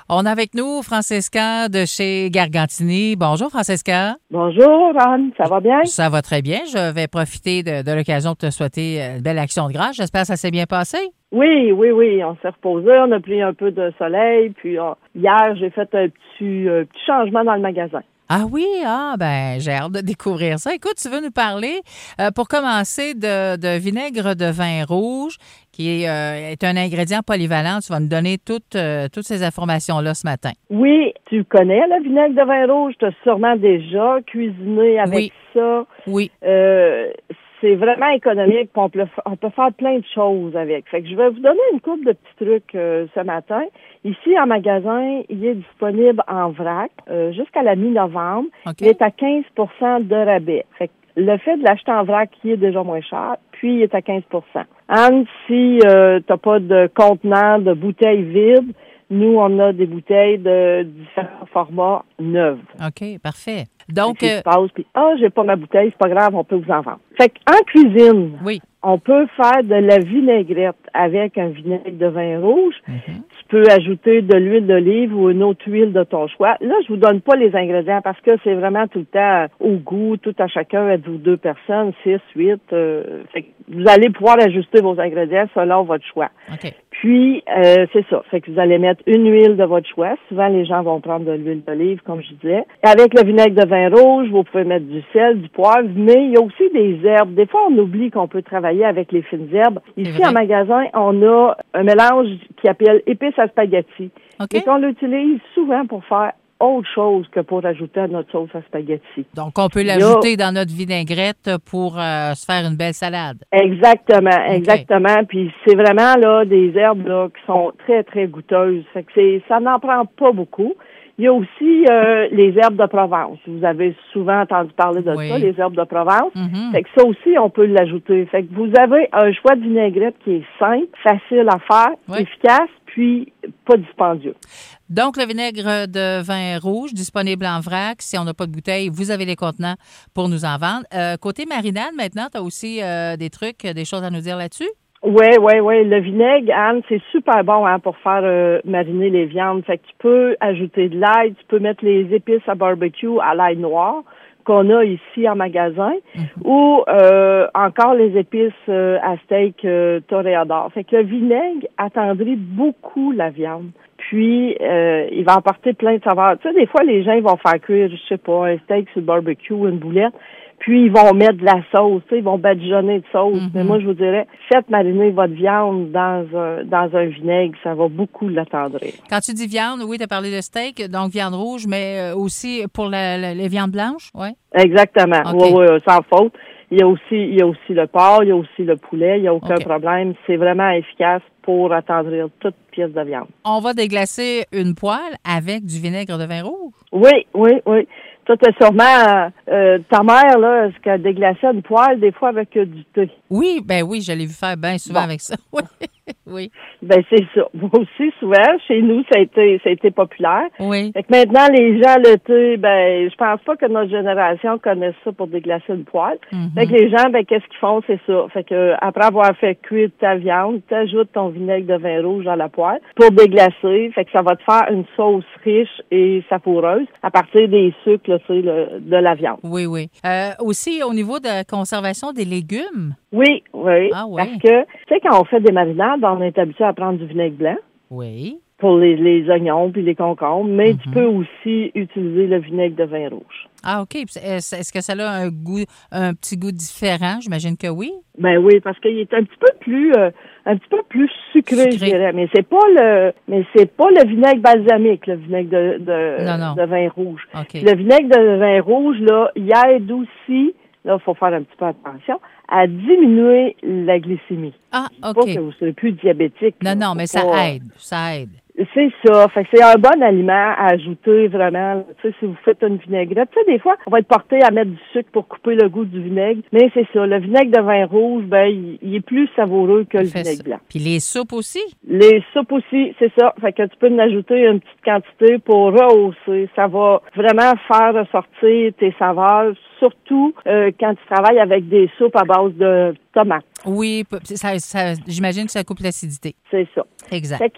On a avec nous Francesca de chez Gargantini. Bonjour, Francesca. Bonjour, Anne. Ça va bien? Ça va très bien. Je vais profiter de l'occasion de te souhaiter une belle action de grâce. J'espère que ça s'est bien passé. Oui. On s'est reposé. On a pris un peu de soleil. Puis hier, j'ai fait un petit changement dans le magasin. Ah oui? J'ai hâte de découvrir ça. Écoute, tu veux nous parler, pour commencer, de vinaigre de vin rouge, qui est un ingrédient polyvalent. Tu vas nous donner toutes ces informations-là ce matin. Oui, tu connais le vinaigre de vin rouge. Tu as sûrement déjà cuisiné avec ça. Oui. C'est vraiment économique. On peut faire plein de choses avec. Fait que je vais vous donner une couple de petits trucs ce matin. Ici, en magasin, il est disponible en vrac jusqu'à la mi-novembre. Okay. Il est à 15 de rabais. Fait que le fait de l'acheter en vrac, il est déjà moins cher, puis il est à 15 Anne, si t'as pas de contenant, de bouteilles vides, nous, on a des bouteilles de différents formats neuves. OK, parfait. Donc, j'ai pas ma bouteille, c'est pas grave, on peut vous en vendre. Fait qu'en cuisine, on peut faire de la vinaigrette avec un vinaigre de vin rouge. Mm-hmm. Tu peux ajouter de l'huile d'olive ou une autre huile de ton choix. Là, je vous donne pas les ingrédients parce que c'est vraiment tout le temps au goût, tout à chacun, êtes-vous 2 personnes, 6, 8. Fait que vous allez pouvoir ajuster vos ingrédients selon votre choix. OK. Puis, c'est ça. Fait que vous allez mettre une huile de votre choix. Souvent, les gens vont prendre de l'huile d'olive, comme je disais. Avec le vinaigre de vin rouge, vous pouvez mettre du sel, du poivre, mais il y a aussi des herbes. Des fois, on oublie qu'on peut travailler avec les fines herbes. Ici, en magasin, on a un mélange qui s'appelle épices à spaghetti. Okay. Et qu'on l'utilise souvent pour faire autre chose que pour ajouter à notre sauce à spaghetti. Donc, on peut l'ajouter dans notre vinaigrette pour se faire une belle salade. Exactement. Puis c'est vraiment là des herbes là qui sont très, très goûteuses. Fait que ça n'en prend pas beaucoup. Il y a aussi les herbes de Provence. Vous avez souvent entendu parler de ça, les herbes de Provence. Mm-hmm. Fait que ça aussi, on peut l'ajouter. Fait que vous avez un choix de vinaigrette qui est simple, facile à faire, efficace, puis pas dispendieux. Donc, le vinaigre de vin rouge, disponible en vrac. Si on n'a pas de bouteille, vous avez les contenants pour nous en vendre. Côté marinade, maintenant, tu as aussi des trucs, des choses à nous dire là-dessus? Oui. Le vinaigre, Anne, c'est super bon pour faire mariner les viandes. Fait que tu peux ajouter de l'ail, tu peux mettre les épices à barbecue à l'ail noir qu'on a ici en magasin, ou encore les épices à steak toréador. Fait que le vinaigre attendrit beaucoup la viande. Puis, il va apporter plein de saveurs. Tu sais, des fois, les gens ils vont faire cuire, je sais pas, un steak sur le barbecue ou une boulette, puis ils vont mettre de la sauce, tu sais, ils vont badigeonner de sauce. Mm-hmm. Mais moi, je vous dirais, faites mariner votre viande dans un vinaigre, ça va beaucoup l'attendrir. Quand tu dis viande, oui, tu as parlé de steak, donc viande rouge, mais aussi pour les viandes blanches, oui? Exactement, okay. Oui, sans faute. Il y a aussi le porc, il y a aussi le poulet, il n'y a aucun problème. C'est vraiment efficace pour attendrir toute pièce de viande. On va déglacer une poêle avec du vinaigre de vin rouge? Oui. Toi, t'as sûrement ta mère, là, est-ce qu'elle déglaçait une poêle des fois avec du thé? Oui, je l'ai vu faire bien souvent avec ça. Oui. Ben c'est ça. Moi aussi, souvent, chez nous, ça a été populaire. Oui. Fait que maintenant, les gens, le thé, je pense pas que notre génération connaisse ça pour déglacer une poêle. Mm-hmm. Fait que les gens, qu'est-ce qu'ils font? C'est ça. Fait que après avoir fait cuire ta viande, t'ajoutes ton vinaigre de vin rouge dans la poêle pour déglacer. Fait que ça va te faire une sauce riche et savoureuse à partir des sucres, là, de la viande. Oui. Aussi, au niveau de la conservation des légumes? Oui. Ah, oui. Parce que, tu sais, quand on fait des marinades, on est habitué à prendre du vinaigre blanc. Oui. Pour les oignons puis les concombres, mais tu peux aussi utiliser le vinaigre de vin rouge. Ah, OK. Est-ce que ça a un petit goût différent? J'imagine que oui. Ben oui, parce qu'il est un petit peu plus sucré, je dirais. Mais c'est pas le vinaigre balsamique, le vinaigre de vin rouge. Okay. Le vinaigre de vin rouge, là, il aide aussi, là, il faut faire un petit peu attention, à diminuer la glycémie. Ah, OK. Pas que vous serez plus diabétique. Non, mais ça aide. C'est ça. Fait que c'est un bon aliment à ajouter vraiment. Tu sais, si vous faites une vinaigrette, tu sais, des fois, on va être porté à mettre du sucre pour couper le goût du vinaigre. Mais c'est ça. Le vinaigre de vin rouge, il est plus savoureux que le vinaigre blanc. Puis les soupes aussi? Les soupes aussi, c'est ça. Fait que tu peux en ajouter une petite quantité pour rehausser. Ça va vraiment faire ressortir tes saveurs, surtout quand tu travailles avec des soupes à base de tomates. Oui, j'imagine que ça coupe l'acidité. C'est ça. Exact. Fait que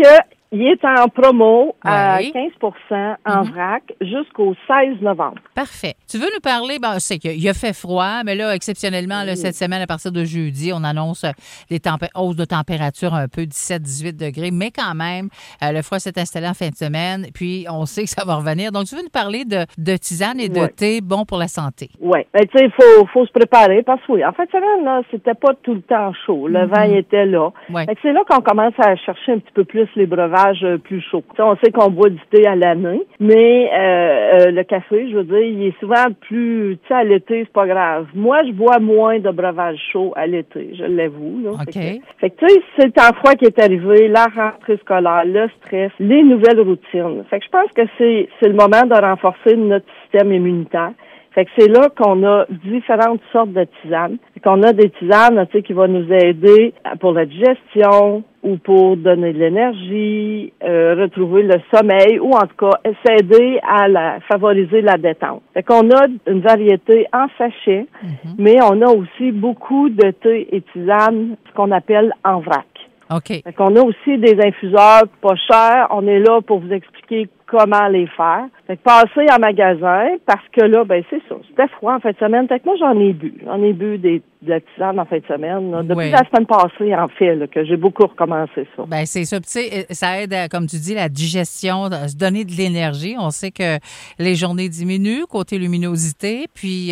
Il est en promo à Oui. 15 en vrac jusqu'au 16 novembre. Parfait. Tu veux nous parler, c'est qu'il a fait froid, mais là, exceptionnellement, là, cette semaine, à partir de jeudi, on annonce des hausses de température un peu 17-18 degrés, mais quand même, le froid s'est installé en fin de semaine, puis on sait que ça va revenir. Donc, tu veux nous parler de tisane et de thé bon pour la santé? Oui. Tu sais, faut se préparer parce que oui, en fin de semaine, là, c'était pas tout le temps chaud. Le vent était là. Ouais. Fait que c'est là qu'on commence à chercher un petit peu plus les breuvages plus chauds. Tu sais, on sait qu'on boit du thé à l'année, mais le café, je veux dire, il est souvent plus, tu sais, à l'été, c'est pas grave. Moi, je bois moins de breuvages chauds à l'été, je l'avoue. Là. OK. Fait que tu sais, c'est le temps froid qui est arrivé, la rentrée scolaire, le stress, les nouvelles routines. Fait que je pense que c'est le moment de renforcer notre système immunitaire. Fait que c'est là qu'on a différentes sortes de tisanes. Fait qu'on a des tisanes, tu sais, qui vont nous aider pour la digestion ou pour donner de l'énergie, retrouver le sommeil ou en tout cas s'aider à favoriser la détente. Fait qu'on a une variété en sachet, mais on a aussi beaucoup de thé et tisanes, ce qu'on appelle en vrac. OK. Fait qu'on a aussi des infuseurs pas chers. On est là pour vous expliquer comment les faire. Fait que passez en magasin parce que là, ben c'est ça. C'était froid en fin de semaine. Fait que moi, j'en ai bu. J'en ai bu de la tisane en fin de semaine. Là. Depuis la semaine passée, en fait, là, que j'ai beaucoup recommencé ça. Ben c'est ça. Tu sais, ça aide, comme tu dis, la digestion, à se donner de l'énergie. On sait que les journées diminuent, côté luminosité, puis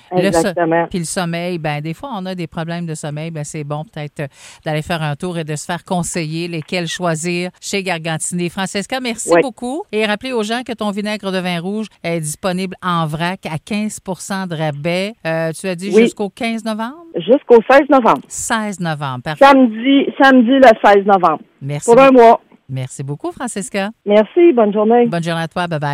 le sommeil. Ben des fois, on a des problèmes de sommeil. Ben c'est bon peut-être d'aller faire un tour et de se faire conseiller lesquels choisir chez Gargantini. Francesca, merci beaucoup. Et rappelez aux gens que ton vinaigre de vin rouge est disponible en vrac à 15 de rabais. Tu as dit jusqu'au 15 novembre? Jusqu'au 16 novembre. 16 novembre, parfait. Samedi le 16 novembre. Merci. Pour un mois. Merci beaucoup, Francesca. Merci, bonne journée. Bonne journée à toi, bye-bye.